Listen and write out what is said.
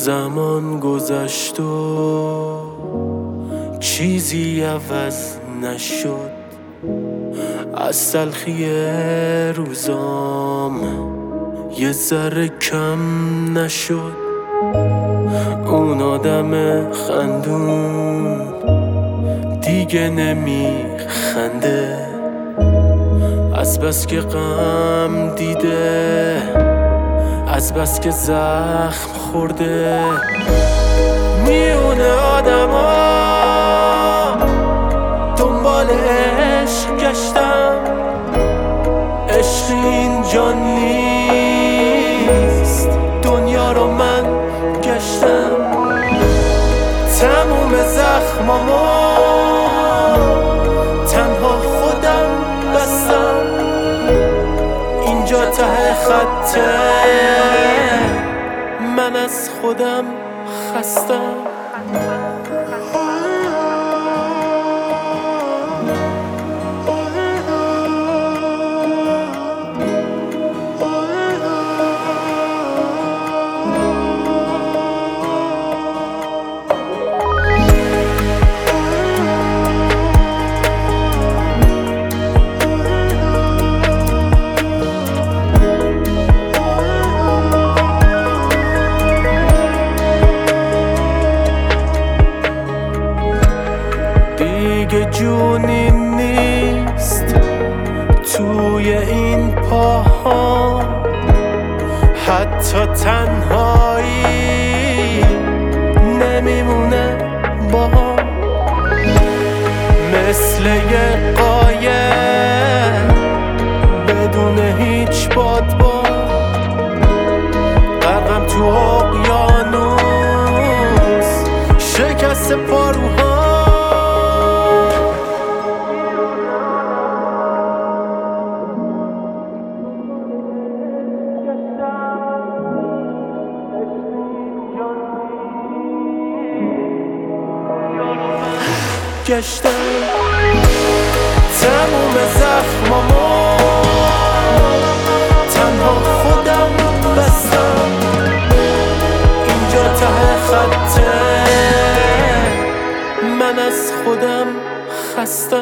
زمان گذشت و چیزی عوض نشد، از تلخی روزام یه ذره کم نشد. اون آدم خندون دیگه نمیخنده، از بس که غم دیده، از بس که زخم خورده. میونه آدما دنبال عشق گشتم، عشق اینجا نیست، دنیا رو من گشتم. تموم زخمامو تنها خودم بستم، اینجا ته خطه، من از خودم خستم. دیگه جونی نیست توی این پاها، حتی تنهایی نمیمونه با هم. مثل یه قایق بدون هیچ بادبان، غرقم تو اقیانوس شکست پاروها. گشتم تموم زخمامو تنها خودم بستم، اینجا ته خطه، من از خودم خستم.